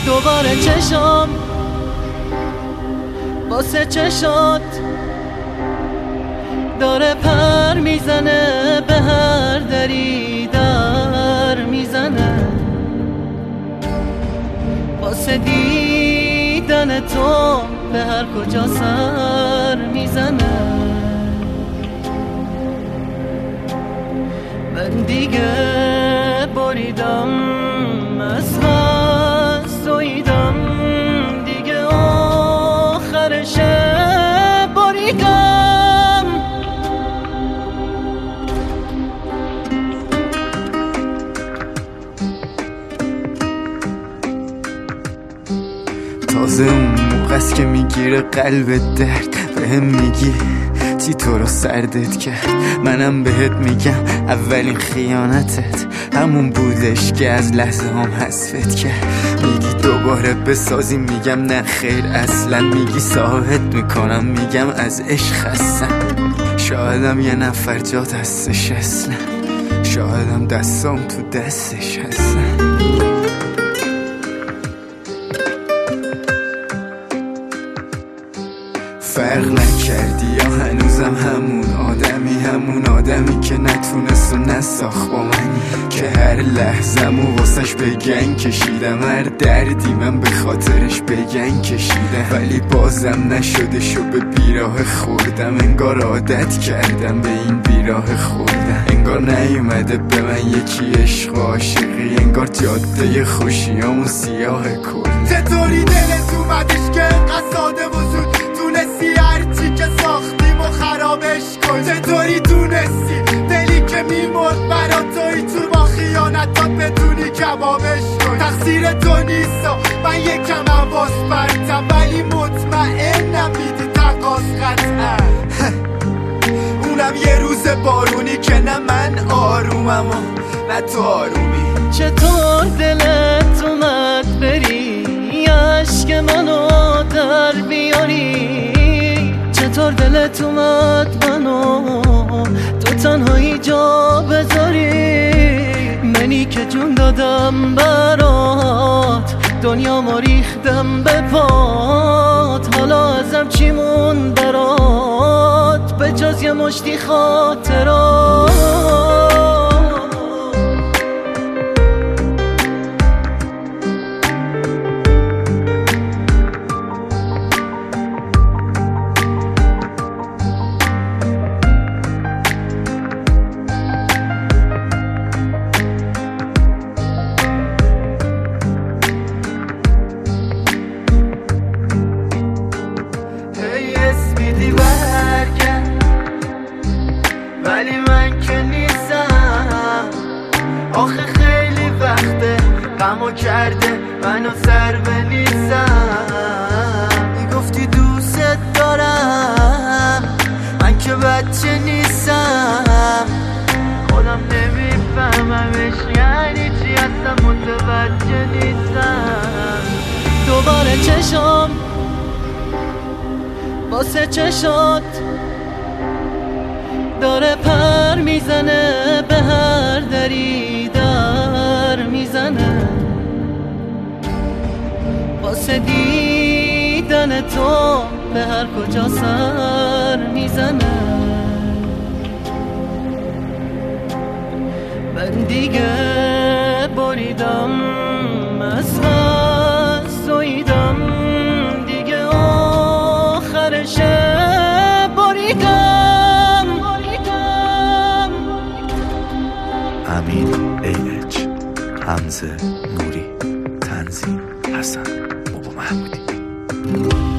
دوباره چشم واسه چشات داره پر میزنه، به هر دری در میزنه، واسه دیدن تو به هر کجا سر میزنه. من دیگه بریدم از بس دویدم، دیگه آخرشه بریدم. تازه اون موقع است که میگیره قلب درد، بهم میگی چی تو رو سردت کرد. منم بهت میگم اولین خیانتت همون بودش که از لحظه هم حذفت کرد. میگی دوباره بسازیم، میگم نه خیر اصلا. میگی ساحت میکنم، میگم از عشق خستم. شایدم یه نفر جا دستش اصلا، شایدم دستام تو دستش هستن. فرق نکردی یا هنوزم همون آدمی که نتونست و نساخت با منی، که هر لحظه‌مو واسش بگن کشیدم، هر دردی من به خاطرش بگن کشیدم، ولی بازم نشده شو به بیراه خوردم. انگار عادت کردم به این بیراه خوردم، انگار نیومده به من یکی عشق و عاشقی، انگار جاده خوشیامون سیاه کل. چطوری دلت اومدش که قصاده وجود تونستی هرچی که ساختیم و خرابش کن؟ چطوری تونستی دلی که میمرد برا توی تو با خیانتات بدونی کبابش کن؟ تقصیر تو نیستا، من یکم حواس برتم، ولی مطمئنم میدی تقاس قطعا. اونم یه روز بارونی که نه من آرومم و نه تو آرومی. چطور دلت اومد بری عشق منو در بیاری؟ چطور دلت اومد منو تو تنهایی جا بذاری؟ منی که جون دادم برات، دنیا ما ریختم به پات، حالا ازم چی مون برات به جز یه مشتی خاطرات؟ ولی من که نیستم، آخه خیلی وقته غمو کرده منو سر بنیسم. میگفتی دوست دارم، من که بچه نیستم، خودم نمیفهممش یعنی چی، اصلا متوجه نیستم. دوباره چشم واسه چشات داره پر میزنه، به هر دری در میزنه، واسه دیدن تو به هر کجا سر میزنه. من دیگه بریدم از بس دویدم، دیگه آخرشه بریدم. امین ایلچ، حمزه نوری، تنظیم حسن بابا محمودی.